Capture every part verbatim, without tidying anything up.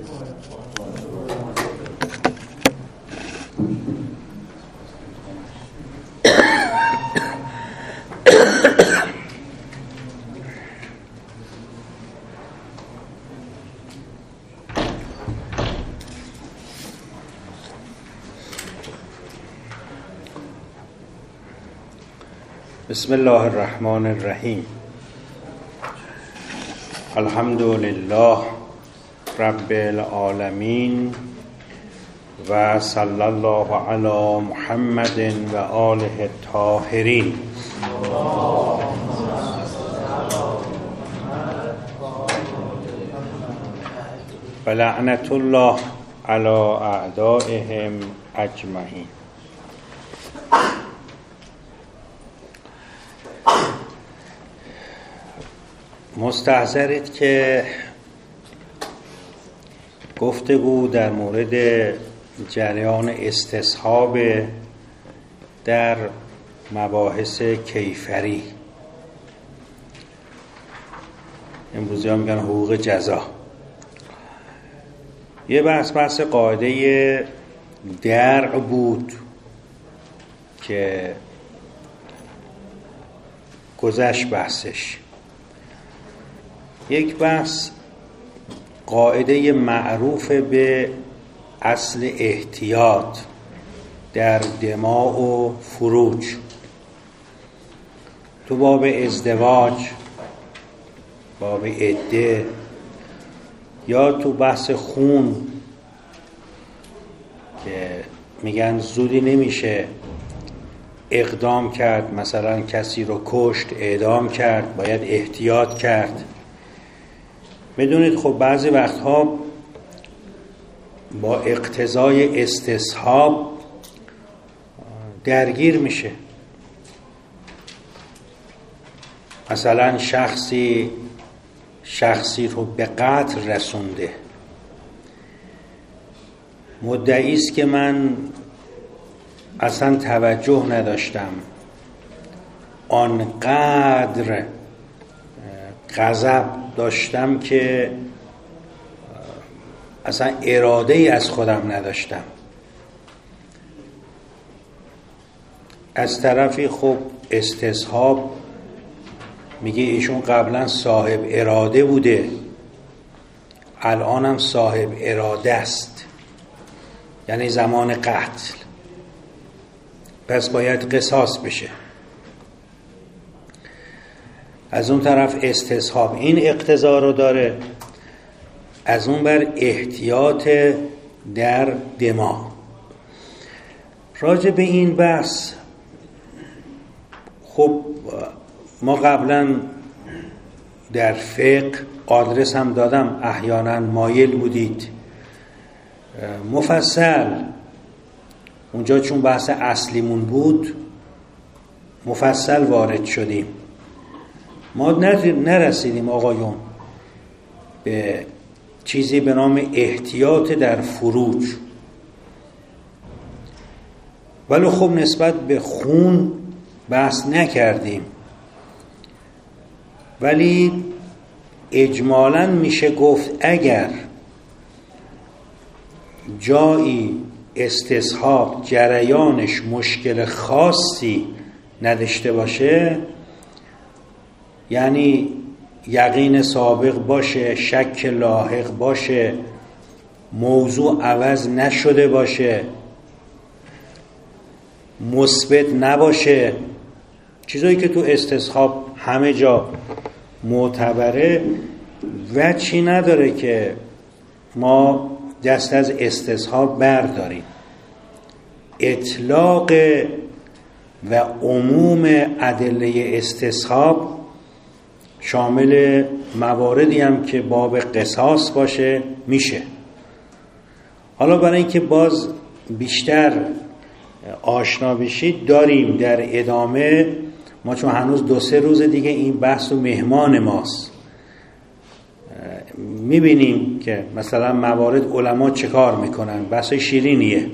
بسم الله الرحمن الرحیم. الحمد لله رب العالمین و صلی الله علی محمد و آله الطاهرین. و لعنت الله علی اعدائهم اجمعین. مستحضرید که گفتگو در مورد جریان استصحاب در مباحث کیفری، امروزی ها میگن حقوق جزا، یه بحث بحث قاعده درع بود که گذشت بحثش. یک بحث قاعده معروف به اصل احتیاط در دماء و فروج تو باب ازدواج، باب عده، یا تو بحث خون که میگن زودی نمیشه اقدام کرد، مثلا کسی رو کشت، اعدام کرد، باید احتیاط کرد. بدونید خب بعضی وقتها با اقتضای استصحاب درگیر میشه. مثلا شخصی شخصی رو به قتل رسونده، مدعی است که من اصلا توجه نداشتم، آنقدر غضب داشتم که اصلا اراده ای از خودم نداشتم. از طرفی خب استصحاب میگه ایشون قبلا صاحب اراده بوده، الانم صاحب اراده است، یعنی زمان قتل، پس باید قصاص بشه. از اون طرف استصحاب این اقتضا رو داره، از اون بر احتیاط در دما. راجع به این بحث خب ما قبلا در فقه آدرس هم دادم، احیانا مایل بودید مفصل اونجا، چون بحث اصلیمون بود مفصل وارد شدیم. ما نرسیدیم آقایون به چیزی به نام احتیاط در فروج، ولی خب نسبت به خون بحث نکردیم. ولی اجمالاً میشه گفت اگر جایی استصحاب جریانش مشکل خاصی نداشته باشه، یعنی یقین سابق باشه، شک لاحق باشه، موضوع عوض نشده باشه، مثبت نباشه، چیزایی که تو استصحاب همه جا معتبره، وجهی نداره که ما دست از استصحاب برداریم. اطلاق و عموم ادله استصحاب شامل مواردی هم که باب قصاص باشه میشه. حالا برای اینکه باز بیشتر آشنا بشید داریم در ادامه، ما چون هنوز دو سه روز دیگه این بحث و مهمان ماست، میبینیم که مثلا موارد علما چه کار میکنن، بحث شیرینیه.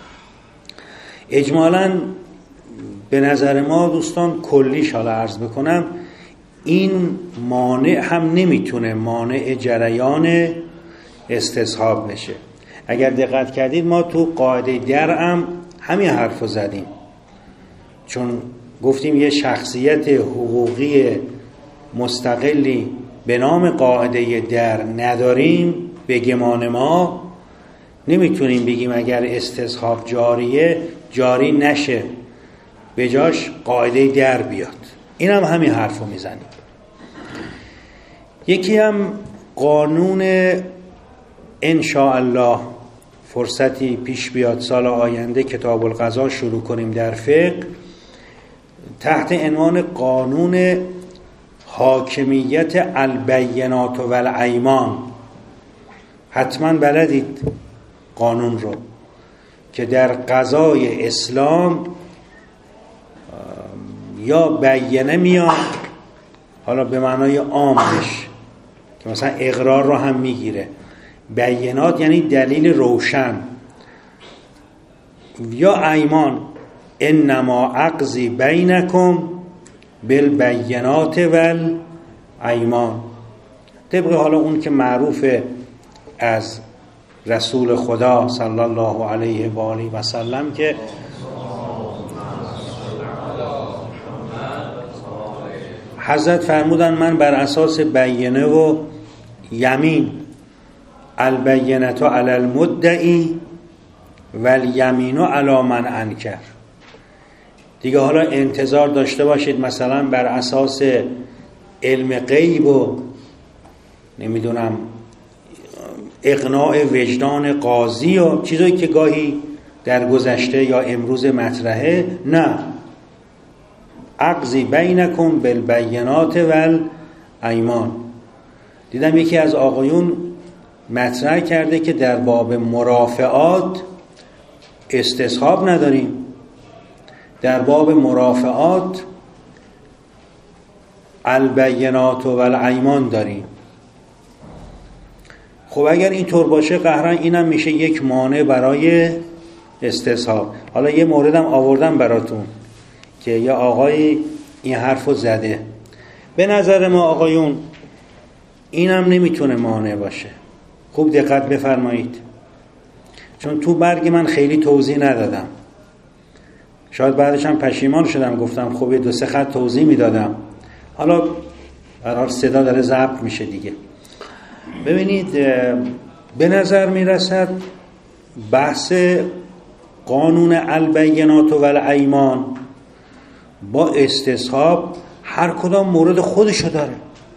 اجمالاً به نظر ما دوستان کلیش حالا عرض بکنم، این مانع هم نمیتونه مانع جریان استصحاب بشه. اگر دقت کردید ما تو قاعده درعم همین حرفو زدیم، چون گفتیم یه شخصیت حقوقی مستقلی به نام قاعده در نداریم به گمان ما، نمیتونیم بگیم اگر استصحاب جاریه جاری نشه به جاش قاعده در بیاد. این هم همین حرفو میزنیم. یکی هم قانون انشاءالله فرصتی پیش بیاد سال آینده کتاب القضا شروع کنیم در فقه تحت عنوان قانون حاکمیت البینات و الایمان. حتما بلدید قانون رو که در قضای اسلام یا بیانه میاد، حالا به معنای عامش که مثلا اقرار رو هم میگیره، بیانات یعنی دلیل روشن، یا ایمان انما اقضی بینکم بالبینات والایمان، طبق حالا اون که معروفه از رسول خدا صلی الله علیه و آله و سلم که حضرت فرمودن من بر اساس بیانه و یمین، البینة علی المدعی والیمین علی من انکر. دیگه حالا انتظار داشته باشید مثلا بر اساس علم غیب و نمیدونم اقناع وجدان قاضی و چیزایی که گاهی در گذشته یا امروز مطرحه، نه، اقضی بینکم بالبینات والایمان. دیدم یکی از آقایون مطرح کرده که در باب مرافعات استصحاب نداریم، در باب مرافعات البینات والایمان داریم. خب اگر اینطور باشه قهرن اینم میشه یک مانع برای استصحاب. حالا یه موردم آوردم براتون که یه آقای این حرفو زده، به نظر ما آقایون اینم نمیتونه مانع باشه. خوب دقت بفرمایید، چون تو برگ من خیلی توضیح ندادم، شاید بعدش هم پشیمان شدم گفتم خب دو سه خط توضیح میدادم. حالا قرار صدا داره ضبط میشه دیگه. ببینید به نظر میرسد بحث قانون البینات و الایمان با استصحاب هر کدام مورد خودشو داره.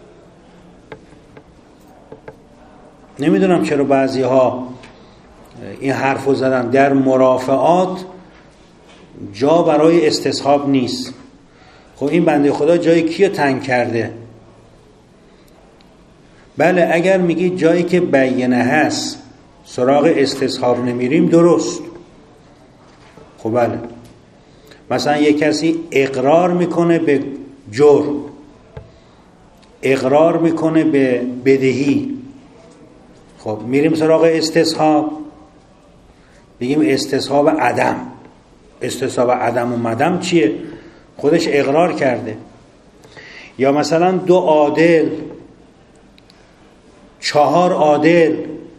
نمیدونم چرا بعضی ها این حرفو زدن در مرافعات جا برای استصحاب نیست. خب این بنده خدا جای کیو تنگ کرده؟ بله اگر میگی جایی که بیانه هست سراغ استصحاب نمیریم درست. خب بله، مثلا یک کسی اقرار میکنه به جرم، اقرار میکنه به بدهی، خب میریم سراغ استصحاب، بگیم استصحاب عدم. استصحاب عدم و مدم چیه؟ خودش اقرار کرده. یا مثلا دو عادل، چهار عادل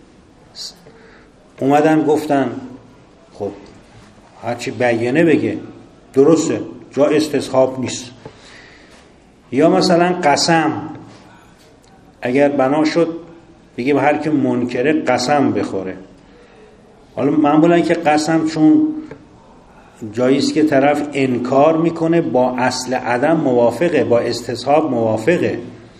اومدن گفتن خب هرچی بیانه بگه درسته، جا استصحاب نیست. یا مثلا قسم، اگر بنا شد بگیم هر کی منکره قسم بخوره. حالا معمولا که قسم چون جاییست که طرف انکار میکنه با اصل عدم موافقه، با استصحاب موافقه،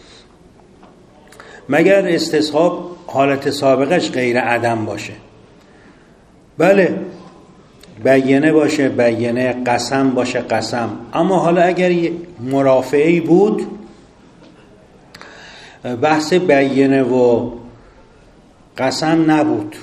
مگر استصحاب حالت سابقش غیر عدم باشه. بله بیانه باشه بیانه، قسم باشه قسم. اما حالا اگر مرافعی بود، بحث بیانه و قسم نبود.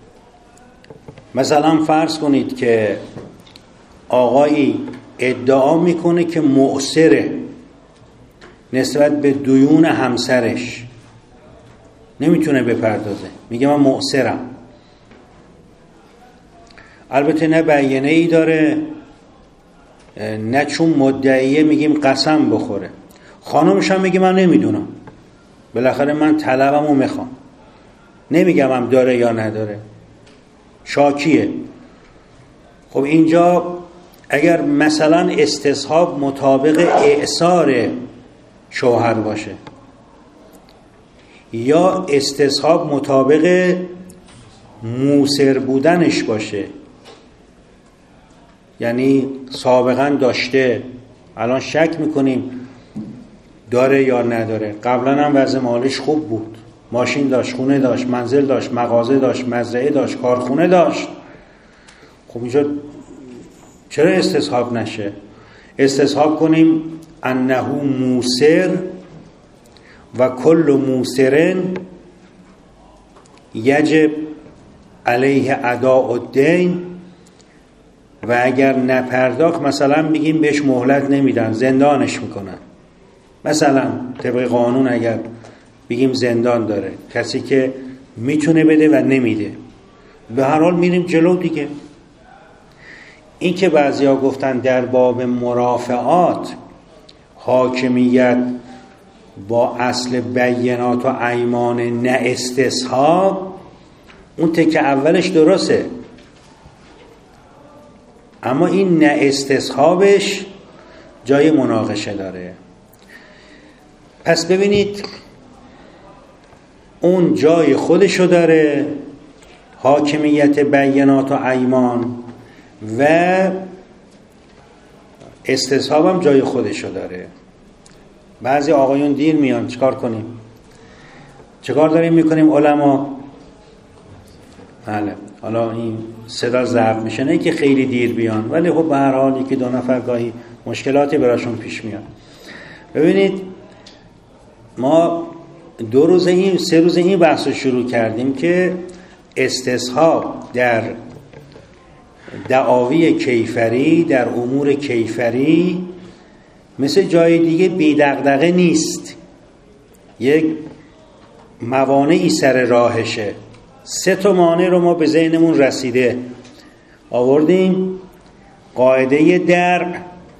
مثلا فرض کنید که آقایی ادعا میکنه که معسره نسبت به دیون همسرش، نمیتونه بپردازه، میگه من معسرم. البته نه بیانه ای داره نه چون مدعیه میگیم قسم بخوره. خانمش هم میگه من نمیدونم، بالاخره من طلبمو میخوام، نمیگم هم داره یا نداره، شاکیه. خب اینجا اگر مثلا استصحاب مطابق اعصار شوهر باشه یا استصحاب مطابق موسر بودنش باشه، یعنی سابقا داشته، الان شک میکنیم داره یا نداره، قبلا هم وضع مالش خوب بود، ماشین داشت، خونه داشت، منزل داشت، مغازه داشت، مزرعه داشت، کارخونه داشت، خب اینجا چرا استصحاب نشه؟ استصحاب کنیم انه موسر و کل موسرن یجب علیه اداء الدین، و اگر نپرداخت مثلا میگیم بهش مهلت نمیدن، زندانش میکنن. مثلا طبق قانون اگر بگیم زندان داره کسی که میتونه بده و نمیده، به هر حال میریم جلو دیگه. این که بعضیا گفتن در باب مرافعات حاکمیت با اصل بینات و ایمان نه استصحاب، اون تکه اولش درسته، اما این نه استصحابش جای مناقشه داره. پس ببینید اون جای خودشو داره، حاکمیت بینات و ایمان، و استصحاب هم جای خودشو داره. بعضی آقایون دیر میان، چیکار کنیم؟ چیکار داریم میکنیم علما؟ بله، حالا این صدا ضعف میشه، نه که خیلی دیر بیان، ولی خب به هر حال یکی دو نفر گاهی مشکلاتی براشون پیش میاد. ببینید ما دو روز این سه روز این بحث رو شروع کردیم که استصحاب در دعاوی کیفری، در امور کیفری مثل جای دیگه بی دغدغه نیست، یک موانعی سر راهشه. سه تا مانع رو ما به ذهنمون رسیده آوردیم: قاعده درع،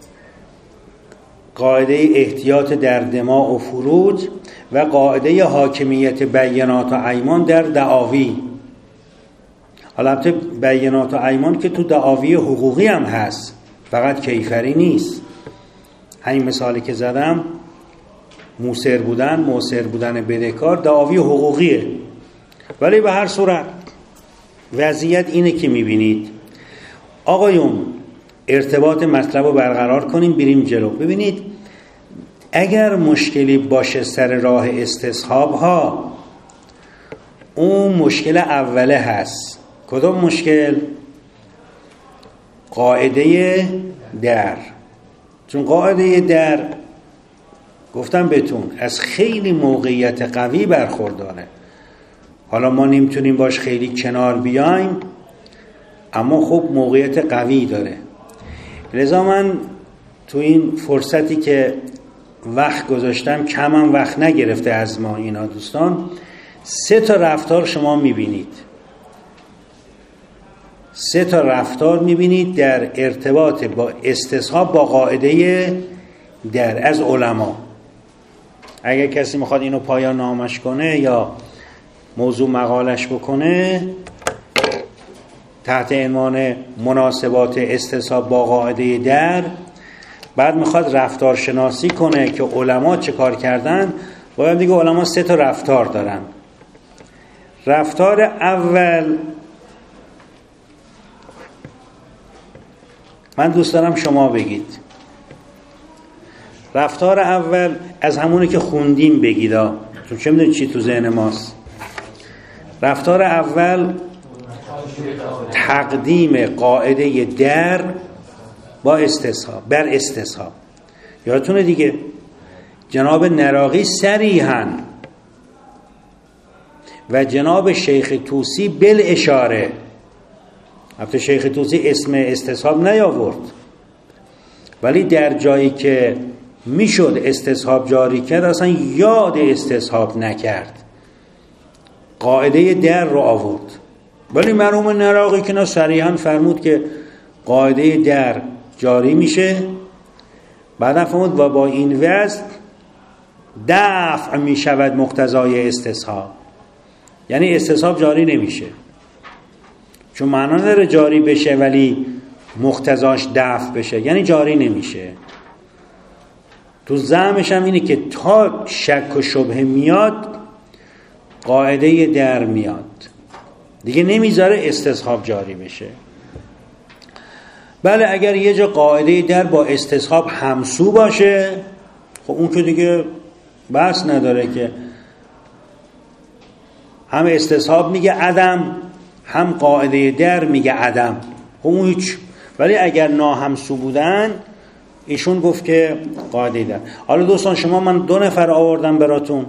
قاعده احتیاط در دماء و فروج، و قاعده حاکمیت بینات و ایمان در دعاوی. البته بینات و ایمان که تو دعاوی حقوقی هم هست، فقط کیفری نیست. همین مثالی که زدم، موسر بودن، موسر بودن بدهکار، دعاوی حقوقیه. ولی به هر صورت وضعیت اینه که میبینید. آقایون ارتباط مطلب رو برقرار کنیم، بریم جلو. ببینید اگر مشکلی باشه سر راه استصحاب ها، اون مشکل اوله هست. کدوم مشکل؟ قاعده در. چون قاعده در گفتم بهتون از خیلی موقعیت قوی برخورداره. حالا ما نمیتونیم باش خیلی کنار بیایم، اما خب موقعیت قوی داره. لذا من تو این فرصتی که وقت گذاشتم، کم هم وقت نگرفته از ما اینا دوستان، سه تا رفتار شما میبینید، سه تا رفتار میبینید در ارتباط با استصحاب با قاعده در از علما. اگر کسی میخواد اینو پایان نامش کنه یا موضوع مقالش بکنه تحت عنوان مناسبات استصحاب با قاعده در، بعد میخواد رفتار شناسی کنه که علما چه کار کردن، باید دیگه علما سه تا رفتار دارن. رفتار اول، من دوست دارم شما بگید، رفتار اول از همونه که خوندیم بگید ها، چون چه میدونید چی تو ذهن ماست. رفتار اول تقدیم قاعده در با استصحاب بر استصحاب. یادتونه دیگه جناب نراقی صریحاً و جناب شیخ طوسی بالاشاره، البته شیخ طوسی اسم استصحاب نیاورد، ولی در جایی که میشد استصحاب جاری کرد اصلا یاد استصحاب نکرد، قاعده در رو آورد. ولی مرحوم نراقی که نه صریحاً فرمود که قاعده در جاری میشه، بعدا فرمود و با این وضع دفع میشود مقتضای استصحاب. یعنی استصحاب جاری نمیشه، چون معنا داره جاری بشه ولی مقتضاش دفع بشه، یعنی جاری نمیشه. تو زعمش هم اینه که تا شک و شبهه میاد قاعده در میاد، دیگه نمیذاره استصحاب جاری بشه. بله اگر یه جا قاعده در با استصحاب همسو باشه، خب اون که دیگه بحث نداره که هم استصحاب میگه عدم، هم قاعده در میگه عدم، خب اون هیچ. ولی اگر ناهمسو بودن ایشون گفت که قاعده در. حالا دوستان شما من دو نفر آوردم براتون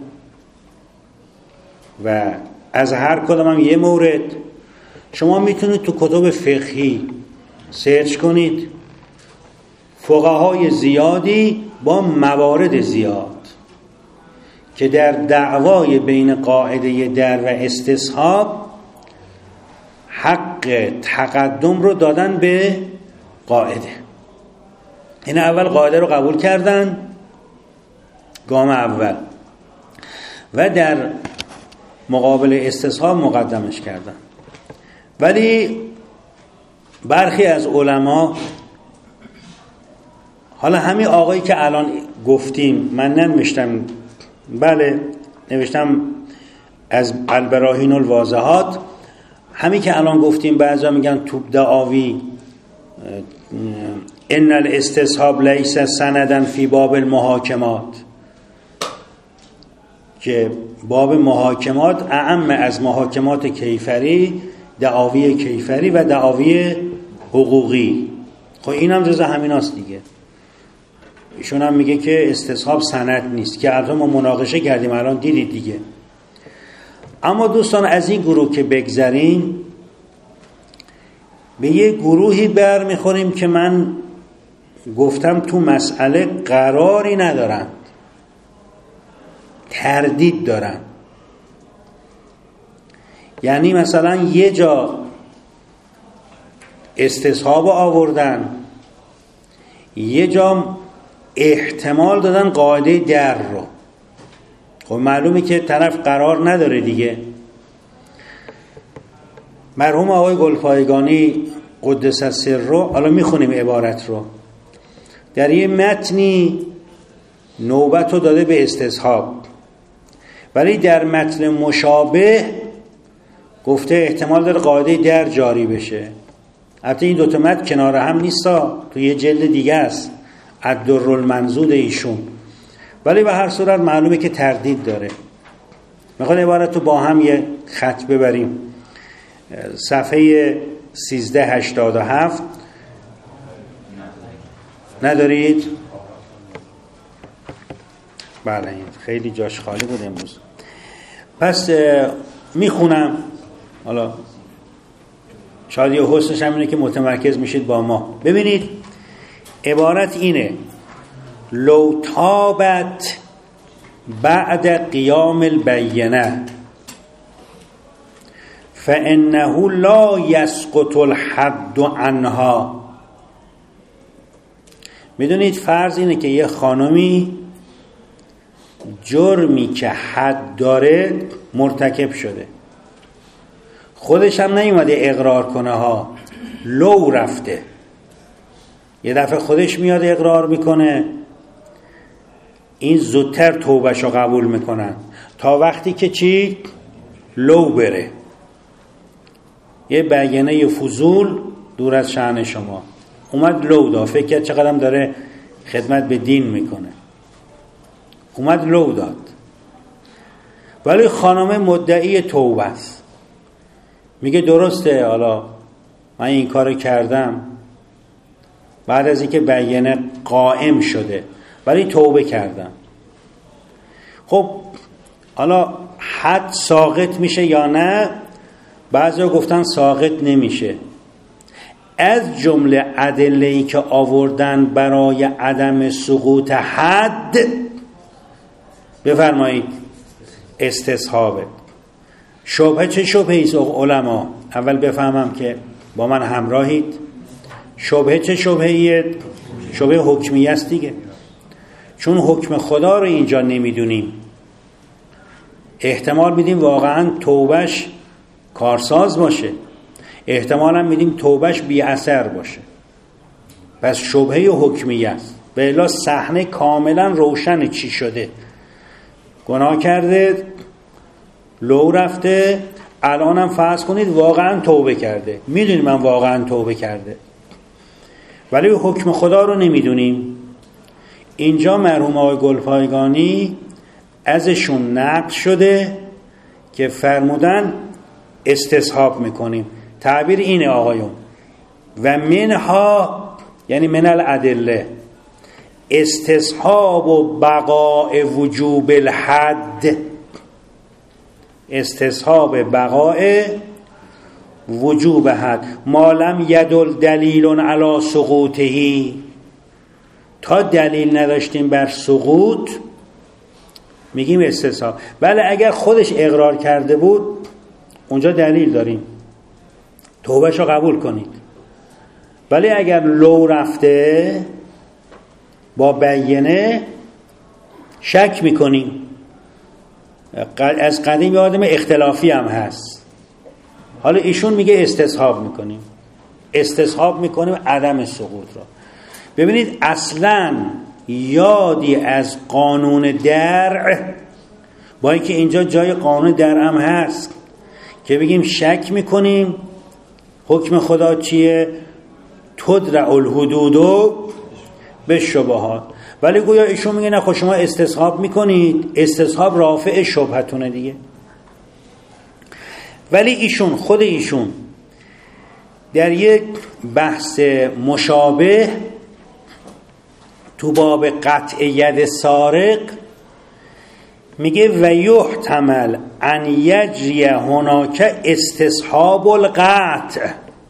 و از هر کدوم هم یه مورد، شما میتونید تو کتب فقهی سرچ کنید، فقهای زیادی با موارد زیاد که در دعوای بین قاعده در و استصحاب حق تقدم رو دادن به قاعده. این اول قاعده رو قبول کردن، گام اول، و در مقابل استصحاب مقدمش کردن. ولی برخی از علما، حالا همین آقایی که الان گفتیم، من ننوشتم، بله نوشتم از البراهین الواضحات، همین که الان گفتیم بعضا میگن توب دعاوی ان الاستصحاب لیس سندن فی باب المحاکمات، که باب محاکمات اعم از محاکمات کیفری، دعاوی کیفری و دعاوی حقوقی. خب این هم جز همین هست دیگه. ایشون هم میگه که استصحاب سند نیست، که البته ما مناقشه کردیم الان دیدید دیگه. اما دوستان از این گروه که بگذریم، به یه گروهی برمیخوریم که من گفتم تو مسئله قراری ندارن، تردید دارن. یعنی مثلا یه جا استصحاب آوردن، یه جا احتمال دادن قاعده در رو. خب معلومه که طرف قرار نداره دیگه. مرحوم آقای گلپایگانی قدس سره، حالا میخونیم عبارت رو، در یه متنی نوبت رو داده به استصحاب، ولی در متن مشابه گفته احتمال داره قاعده در جاری بشه. البته این دوتا متن کنار هم نیستا، تو یه جلد دیگه است، الدر المنضود ایشون، ولی به هر صورت معلومه که تردید داره. میخواد عبارت رو با هم یه خط ببریم. صفحه سیزده هشتاد و هفت ندارید؟ بله خیلی جاش خالی بود امروز. پس میخونم، حالا شاید یه حسنش هم اینه که متمرکز میشید با ما. ببینید عبارت اینه: لو تابت بعد قیام البینه فانه لا یسقط الحد عنها. میدونید فرض اینه که یه خانمی جرمی که حد داره مرتکب شده، خودش هم نیومده اقرار کنه ها، لو رفته، یه دفعه خودش میاد اقرار میکنه، این زودتر توبهشو قبول میکنن تا وقتی که چی؟ لو بره. یه بیانه یه فضول دور از شأن شما، اومد لو داد، فکر کرد چقدرم داره خدمت به دین میکنه، اومد لو داد، ولی خانم مدعی توبه است، میگه درسته حالا من این کارو کردم بعد از اینکه بیانه قائم شده، ولی توبه کردم. خب حالا حد ساقط میشه یا نه؟ بعضیا گفتن ساقط نمیشه. از جمله ادله‌ای که آوردن برای عدم سقوط حد، بفرمایید استصحابه. شبهه چه شبهه ایست علما؟ اول بفهمم که با من همراهید. شبهه چه شبهه‌ایه؟ شبهه حکمیه است دیگه، چون حکم خدا رو اینجا نمیدونیم. احتمال میدیم واقعا توبهش کارساز باشه، احتمال هم میدیم توبهش بی اثر باشه. پس شبهه حکمیه است. به الا صحنه کاملا روشن چی شده. گناه کرده، لو رفته، الانم فرض کنید واقعا توبه کرده. میدونیم من واقعا توبه کرده، ولی حکم خدا رو نمیدونیم. اینجا مرحوم آقای گلپایگانی ازشون نقل شده که فرمودن استصحاب میکنیم. تعبیر اینه آقایون، و منها یعنی من الادله استصحاب و بقاء وجوب الحد، استصحاب بقاء وجوب حد ما لم یدل دلیل علی سقوطه، تا دلیل نداشتیم بر سقوط میگیم استصحاب. بله اگر خودش اقرار کرده بود اونجا دلیل داریم، توبهش رو قبول کنید. ولی اگر لو رفته با بیانه شک میکنیم. از قدیم آدم اختلافی هم هست. حالا ایشون میگه استصحاب میکنیم، استصحاب میکنیم عدم سقوط را. ببینید اصلا یادی از قانون درع، با اینکه اینجا جای قانون درع هم هست که بگیم شک میکنیم حکم خدا چیه، تدرع الحدود به شبهات، ولی گویا ایشون میگه نه خود شما استصحاب میکنید، استصحاب رافع شبهتونه دیگه. ولی ایشون خود ایشون در یک بحث مشابه تو باب قطع ید سارق میگه و یحتمل ان یجری هناک استصحاب القطع،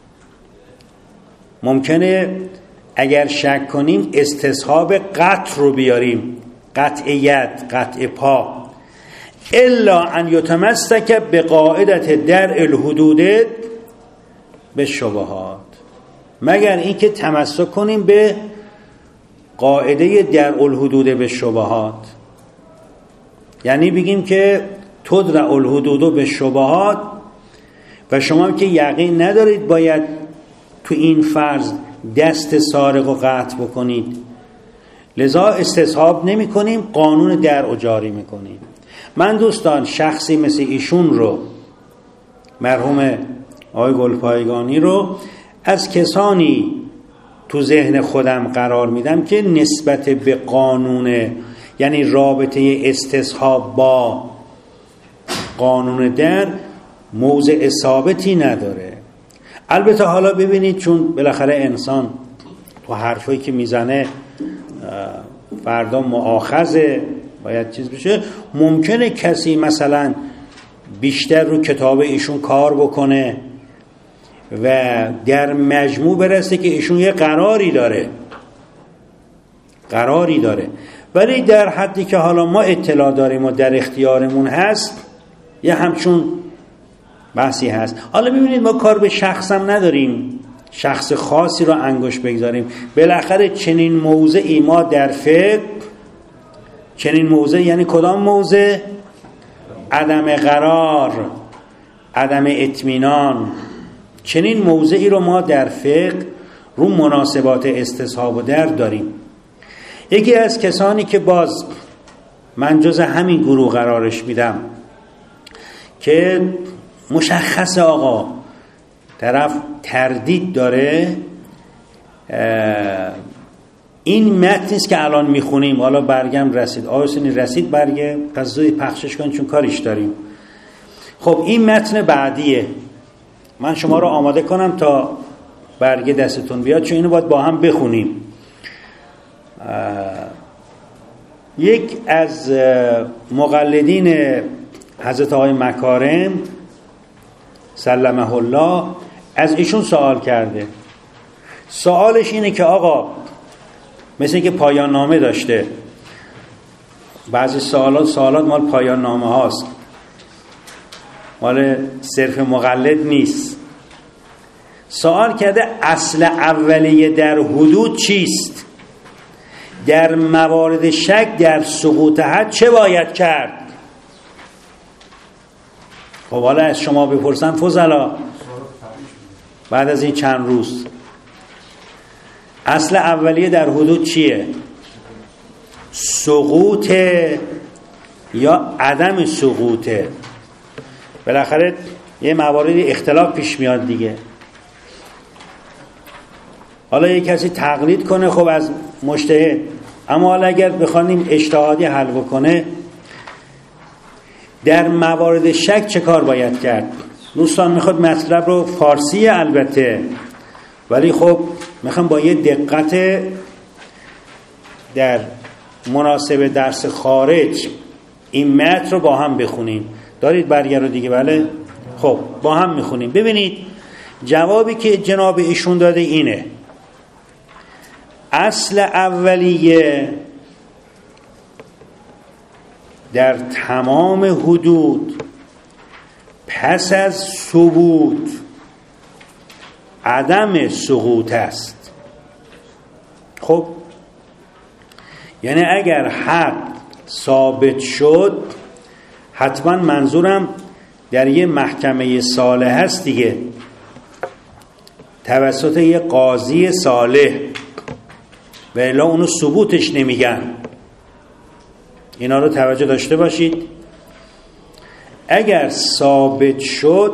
ممکنه اگر شک کنیم استصحاب قطع رو بیاریم، قطع ید، قطع پا، الا ان یتمسک به قاعدت درع الحدود به شبهات، مگر اینکه تمسک کنیم به قاعده درع الحدود به شبهات. یعنی بگیم که تدرع الحدود به شبهات و شما که یقین ندارید باید تو این فرض دست سارق رو قطع بکنید، لذا استصحاب نمی کنیم، قانون درع جاری می کنیم. من دوستان شخصی مثل ایشون رو، مرحوم آقای گلپایگانی رو، از کسانی تو ذهن خودم قرار میدم که نسبت به قانون، یعنی رابطه استصحاب با قانون درع موضع ثابتی نداره. البته حالا ببینید چون بالاخره انسان تو حرفایی که میزنه فردا مؤاخذه، باید چیز بشه، ممکنه کسی مثلا بیشتر رو کتاب ایشون کار بکنه و در مجموع برسه که ایشون یه قراری داره قراری داره ولی در حدی که حالا ما اطلاع داریم و در اختیارمون هست یه همچون بحثی هست. حالا ببینید ما کار به شخصم نداریم، شخص خاصی رو انگشت بگذاریم. بالاخره چنین موضعی ما در فقه، چنین موضع یعنی کدام موضع؟ عدم قرار، عدم اطمینان. چنین موضعی رو ما در فقه رو مناسبات استصحاب و درع داریم. یکی از کسانی که باز من جز همین گروه قرارش میدم که مشخص آقا طرف تردید داره، این متنی است که الان میخونیم. حالا برگم رسید، آیسونی رسید برگه، پس زودی پخشش کن چون کاریش داریم. خب این متن بعدیه، من شما رو آماده کنم تا برگه دستتون بیاد، چون اینو باید با هم بخونیم. یک از مقلدین حضرت آقای مکارم سلمه الله از ایشون سوال کرده. سوالش اینه که آقا مثل که پایان نامه داشته، بعضی سوالات سوالات مال پایان نامه هاست، مال صرف مقلد نیست. سوال کرده اصل اولیه در حدود چیست؟ در موارد شک در سقوط حد چه باید کرد؟ خب حالا از شما بپرسن فضلا بعد از این چند روز اصل اولیه در حدود چیه؟ سقوط یا عدم سقوطه؟ بالاخره یه مواردی اختلاف پیش میاد دیگه. حالا یه کسی تقلید کنه خب از مجتهد، اما حالا اگر بخوانیم اجتهادی حل بکنه در موارد شک چه کار باید کرد؟ دوستان میخواد مطلب رو فارسی البته، ولی خب میخوام با یه دقت در مناسب درس خارج این متن رو با هم بخونیم. دارید برگه رو دیگه؟ بله. خب با هم میخونیم. ببینید جوابی که جناب ایشون داده اینه: اصل اولیه در تمام حدود پس از ثبوت عدم سقوط است. خب یعنی اگر حق ثابت شد، حتما منظورم در یه محکمه صالح هست دیگه، توسط یه قاضی صالح، و الا اونو ثبوتش نمیگن. اینا رو توجه داشته باشید. اگر ثابت شد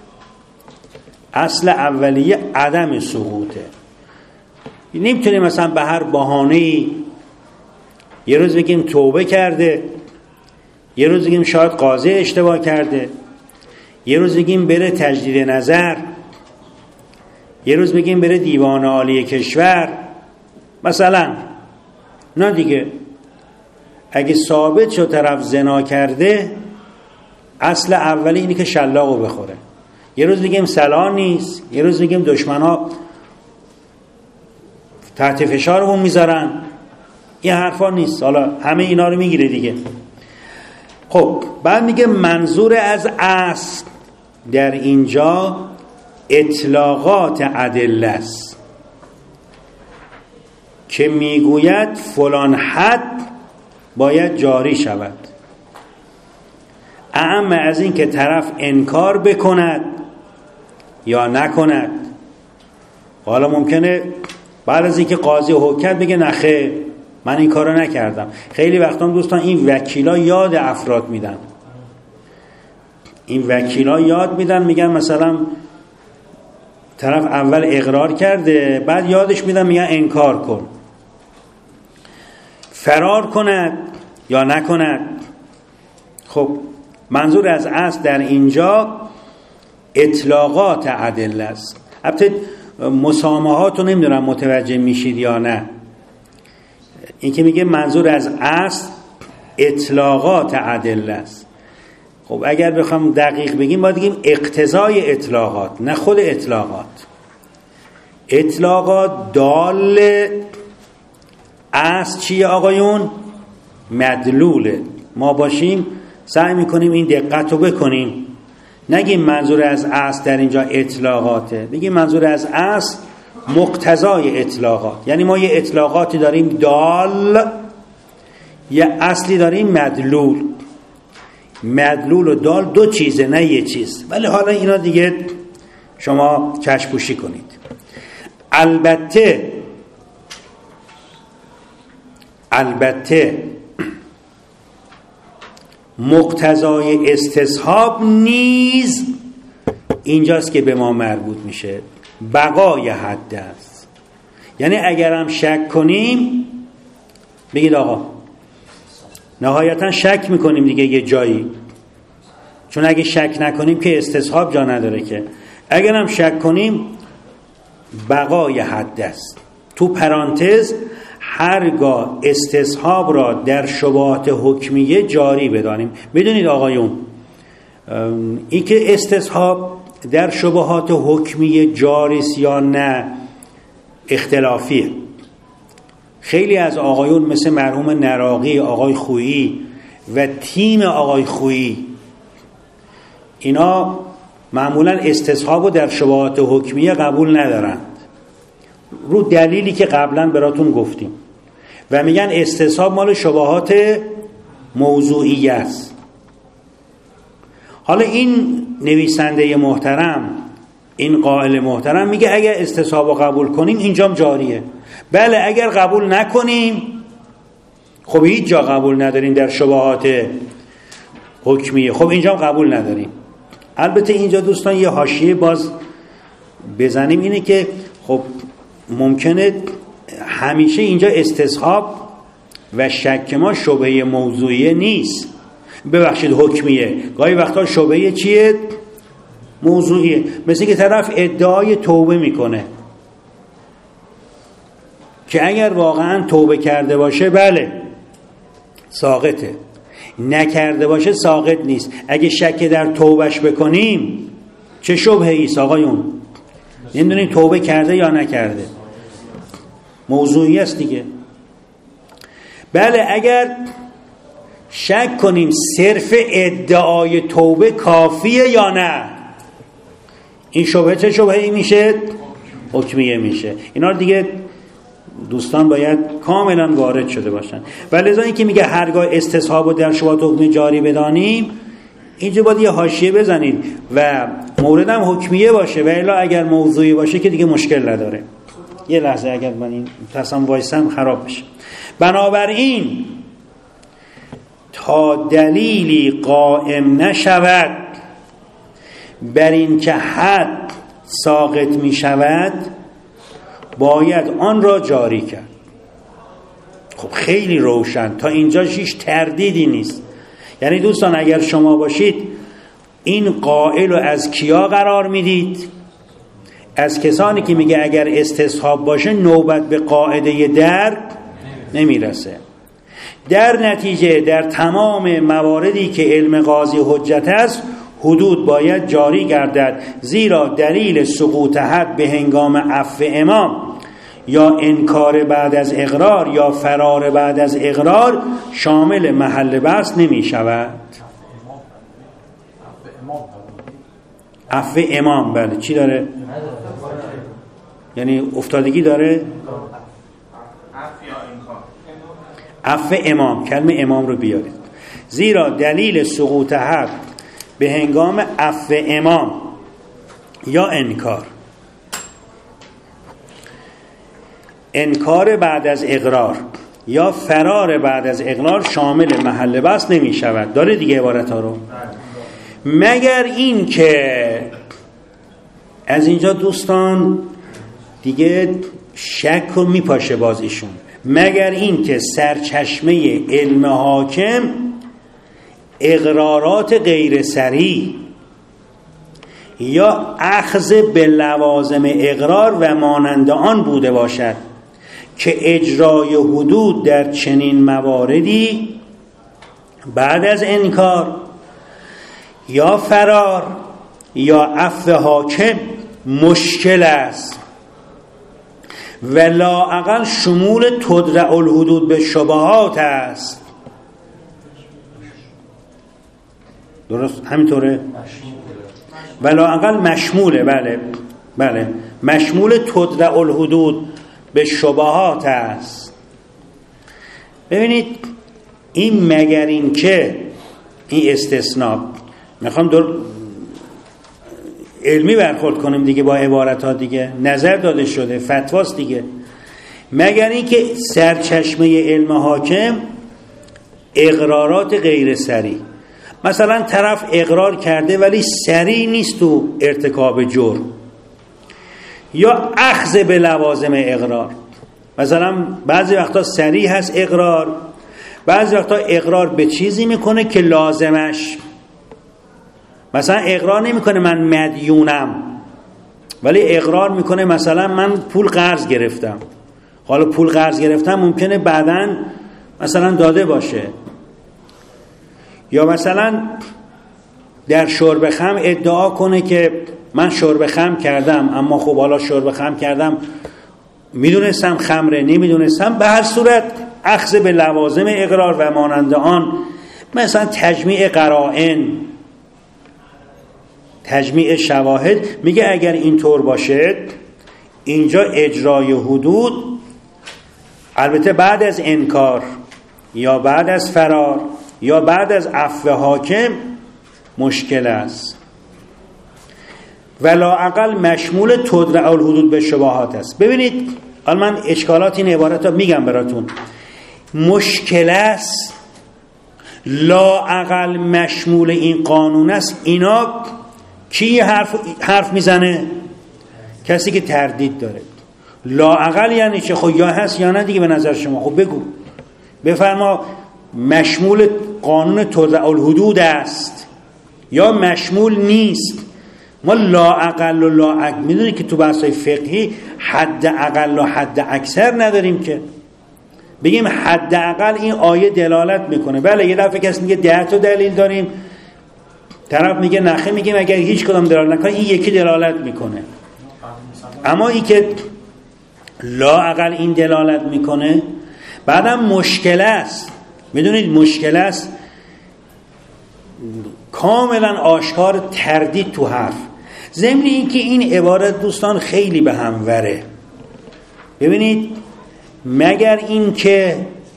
اصل اولیه عدم سقوطه. نمیتونیم مثلا به هر بهانه‌ای یه روز بگیم توبه کرده، یه روز بگیم شاید قاضی اشتباه کرده، یه روز بگیم بره تجدید نظر، یه روز بگیم بره دیوان عالی کشور مثلا. نه دیگه، اگه ثابت شد طرف زنا کرده، اصل اولی اینه که شلاقو بخوره. یه روز بگیم سلام نیست، یه روز بگیم دشمن‌ها تحت فشارمون میذارن، این حرفا نیست. حالا همه اینا رو میگیره دیگه. خب بعد میگه منظور از اصل در اینجا اطلاقات ادله است که میگوید فلان حد باید جاری شود، اما از این که طرف انکار بکند یا نکند. حالا ممکنه بعد از این که قاضی حکم بگه نخیر من این کارو نکردم. خیلی وقتا دوستان این وکیلا یاد افراد میدن، این وکیلا یاد میدن، میگن مثلا طرف اول اقرار کرده، بعد یادش میدن میگن انکار کن، فرار کند یا نکند. خب منظور از اصل در اینجا اطلاقات ادله است. البته مسامحات رو نمیدونم متوجه میشید یا نه. این که میگه منظور از اصل اطلاقات ادله است، خب اگر بخوام دقیق بگیم باید بگیم اقتضای اطلاقات، نه خود اطلاقات. اطلاقات دال اصل چیه آقایون؟ مدلوله. ما باشیم سعی میکنیم این دقت رو بکنیم، نگیم منظور از اصل در اینجا اطلاقاته، بگیم منظور از اصل مقتضای اطلاقات. یعنی ما یه اطلاقاتی داریم دال، یه اصلی داریم مدلول. مدلول و دال دو چیزه نه یه چیز، ولی حالا اینا دیگه شما چشم‌پوشی کنید. البته البته مقتضای استصحاب نیز اینجاست که به ما مربوط میشه، بقای حد است. یعنی اگرم شک کنیم بگید آقا نهایتا شک میکنیم دیگه یه جایی، چون اگه شک نکنیم که استصحاب جا نداره که. اگرم شک کنیم بقای حد است. تو پرانتز هرگاه استصحاب را در شبهات حکمیه جاری بدانیم. میدونید آقایون این که استصحاب در شبهات حکمیه جاری است یا نه اختلافیه. خیلی از آقایون مثل مرحوم نراقی، آقای خویی و تیم آقای خویی، اینا معمولا استصحاب رو در شبهات حکمیه قبول ندارند رو دلیلی که قبلا براتون گفتیم، و میگن استصحاب مال شبهات موضوعیه است. حالا این نویسنده محترم، این قائل محترم میگه اگر استصحاب قبول کنیم اینجام جاریه. بله اگر قبول نکنیم خب هیچ جا قبول نداریم در شبهات حکمیه، خب اینجام قبول نداریم. البته اینجا دوستان یه حاشیه باز بزنیم، اینه که خب ممکنه همیشه اینجا استصحاب و شک ما شبهه موضوعیه نیست، ببخشید حکمیه، گاهی وقتا شبهه چیه؟ موضوعیه. مثل که طرف ادعای توبه میکنه که اگر واقعا توبه کرده باشه بله ساقطه، نکرده باشه ساقط نیست. اگه شک در توبهش بکنیم چه شبهه ایست آقایون؟ نمیدونیم توبه کرده یا نکرده، موضوعی است دیگه. بله اگر شک کنیم صرف ادعای توبه کافیه یا نه، این شبهه چه شبهه‌ای میشه؟ حکمیه میشه. اینا دیگه دوستان باید کاملا وارد شده باشن. و لذا این که میگه هرگاه استصحاب و در شبهات حکمی جاری بدانیم، اینجا باید یه حاشیه بزنید و موردم حکمیه باشه و الا اگر موضوعی باشه که دیگه مشکل نداره. یه لحظه اگر من این تصم وایسم خراب بشه. بنابراین تا دلیلی قائم نشود بر این که حد ساقط می شود باید آن را جاری کرد. خب خیلی روشن، تا اینجا هیچ تردیدی نیست. یعنی دوستان اگر شما باشید این قائل رو از کیا قرار میدید؟ از کسانی که میگه اگر استصحاب باشه نوبت به قاعده در نمیرسه. در نتیجه در تمام مواردی که علم قاضی حجت است حدود باید جاری گردد، زیرا دلیل سقوط حد به هنگام عفو امام یا انکار بعد از اقرار یا فرار بعد از اقرار شامل محل بحث نمی شود. عفو امام بله چی داره؟ یعنی افتادگی داره؟ عفو امام، کلمه امام رو بیارید. زیرا دلیل سقوط حد به هنگام عفو امام یا انکار انکار بعد از اقرار یا فرار بعد از اقرار شامل محل بحث نمی شود. داره دیگه عبارت ها رو، مگر این که از اینجا دوستان دیگه شک رو می پاشه باز ایشون، مگر این که سرچشمه علم حاکم اقرارات غیر صریح یا اخذ به لوازم اقرار و مانند آن بوده باشد که اجرای حدود در چنین مواردی بعد از انکار یا فرار یا عفو حاکم مشکل است و لااقل شمول تدرع الحدود به شبهات است. درست همینطوره؟ و لااقل مشموله، بله بله مشمول تدرع الحدود به شبهات است. ببینید این مگر این که این استثناء، میخوام دور علمی برخورد کنیم دیگه با عبارت ها، دیگه نظر داده شده، فتواست دیگه. مگر این که سرچشمه علم حاکم اقرارات غیر صریح، مثلا طرف اقرار کرده ولی صریح نیست تو ارتکاب جرم، یا اخذ به لوازم اقرار، مثلا بعضی وقتا صریح هست اقرار، بعضی وقتا اقرار به چیزی میکنه که لازمش، مثلا اقرار نمیکنه من مدیونم ولی اقرار میکنه مثلا من پول قرض گرفتم. حالا پول قرض گرفتم ممکنه بعداً مثلا داده باشه. یا مثلا در شرب خمر ادعا کنه که من شرب خمر کردم اما خب حالا شرب خمر کردم میدونستم خمره نمیدونستم، به هر صورت اخذ به لوازم اقرار و مانند آن، مثلا تجمیع قرائن، تجمیع شواهد. میگه اگر اینطور باشه اینجا اجرای حدود البته بعد از انکار یا بعد از فرار یا بعد از عفو حاکم مشکل است و لااقل مشمول تدرع الحدود به شبهات است. ببینید الان من اشکالات این عبارت رو میگم براتون. مشکل است لااقل مشمول این قانون است. اینا کی حرف حرف میزنه؟ کسی که تردید داره. لااقل یعنی چه؟ خب یا هست یا نه دیگه به نظر شما. خب بگو بفرما مشمول قانون تدرع الحدود است یا مشمول نیست. ما لااقل و لااکثر میدونی که تو بحث‌های فقهی حد اقل و حد اکثر نداریم که بگیم حد اقل این آیه دلالت میکنه. بله یه دفعه کسی میگه ده تا دلیل داریم، طرف میگه نخه، میگیم اگر هیچ کدام دلالت نکنه این یکی دلالت میکنه. اما این که لااقل این دلالت میکنه بعدم مشکل است. میدونید مشکل است کاملا آشکار تردید تو حرف. ضمن این که این عبارت دوستان خیلی به هم وره. ببینید مگر این که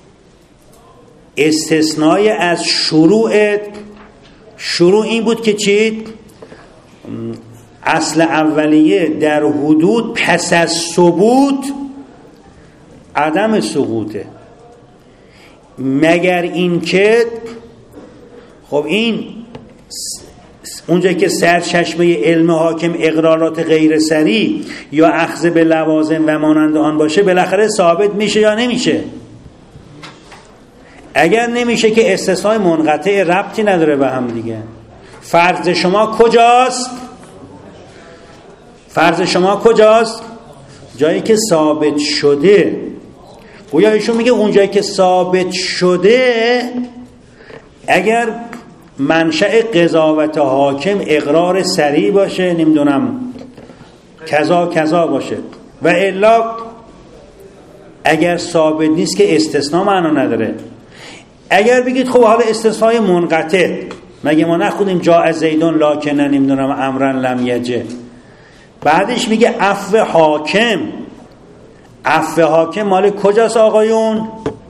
استثنای از شروع شروع این بود که چی؟ اصل اولیه در حدود پس از ثبوت عدم سقوطه. مگر این که خب این اونجایی که سرچشمه علم حاکم اقرارات غیر صریح یا اخذ به لوازم و مانند آن باشه بالاخره ثابت میشه یا نمیشه؟ اگر نمیشه که استثنای منقطع ربطی نداره به هم دیگه. فرض شما کجاست؟ فرض شما کجاست؟ جایی که ثابت شده. گویا ایشون میگه اونجایی که ثابت شده اگر منشأ قضاوت حاکم اقرار صریح باشه، نمیدونم کذا کذا باشه، و الا اگر ثابت نیست که استثناء معنا نداره. اگر بگید خب حالا استثناء منقطع، مگه ما نخونیم جاء زیدون لکن نمیدونم امرا لم یجه، بعدش میگه عفو حاکم. عفو حاکم مال کجاست آقایون؟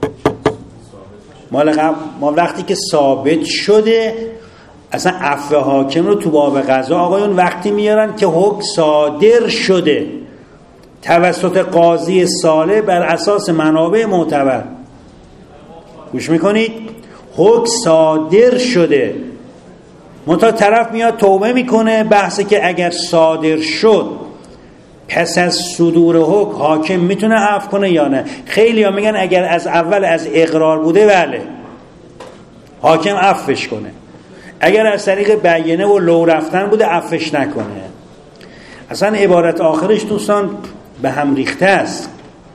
مال قبل. ما وقتی که ثابت شده اصلا عفو حاکم رو تو باب قضا آقایون وقتی میارن که حکم صادر شده توسط قاضی صالح بر اساس منابع معتبر. گوش میکنید؟ حکم صادر شده، منتها طرف میاد توبه میکنه، بحثه که اگر صادر شد پس از صدور حکم حاکم میتونه عفو کنه یا نه. خیلی ها میگن اگر از اول از اقرار بوده بله حاکم عفوش کنه، اگر از طریق بیانه و لو رفتن بوده عفوش نکنه. اصلا عبارت آخرش دوستان به هم ریخته است.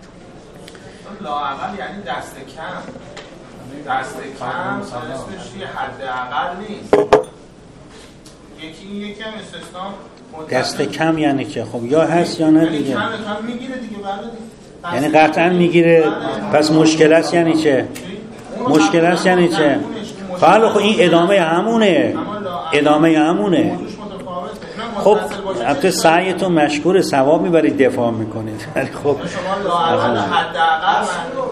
لااقل یعنی دست کم، دست کم اسمش یه حد اقل نیست. یکی یکم استثناء دست کم یعنی چه؟ خب یا هست یا نه دیگه. کم کم میگیره دیگه. بعد یعنی قطعا میگیره. پس مشکل است یعنی چه؟ مشکل است یعنی چه؟ حالا خب این ادامه همونه، ادامه همونه. خب البته سعیتون مشکور، ثواب میبرید، دفاع میکنید، ولی خب شما لااقل حداقل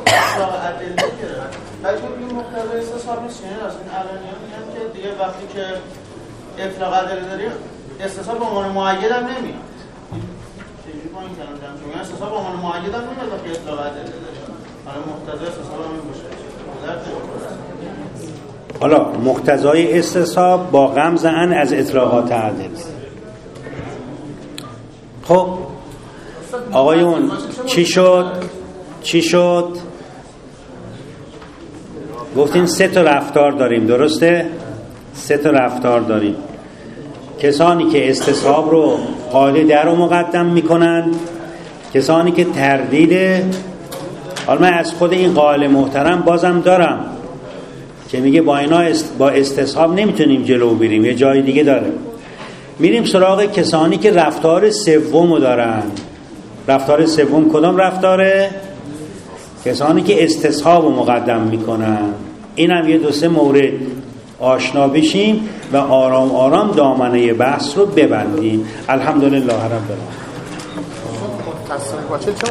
ولی این مقتضای استصحاب نیست. یعنی اصلا علنی‌ها میگن که دیگه وقتی که اطلاق عدل داریم استصحاب به عنوان مؤید هم نمیاد. چجوری با این کلام جمع کنیم؟ استصحاب به عنوان مؤید هم نمیاد وقتی اطلاق عدل داریم. حالا مقتضای استصحاب هم این باشه. حالا مقتضای استصحاب با غمز ان از اطلاقات عدل. خب آقایون چی شد؟ چی شد؟ گفتین سه تا رفتار داریم، درسته؟ سه تا رفتار داریم. کسانی که استصحاب رو قاعده در رو مقدم میکنن، کسانی که تردیده. حالا من از خود این قائل محترم بازم دارم که میگه با اینا است با استصحاب نمیتونیم جلو بریم، یه جای دیگه داره. میریم سراغ کسانی که رفتار سومو دارن. رفتار سوم کدام رفتاره؟ کسانی که استصحاب رو مقدم میکنن. این هم یه دو سه مورد آشنا بشیم و آرام آرام دامنه بحث رو ببندیم. الحمدلله رب العالمین.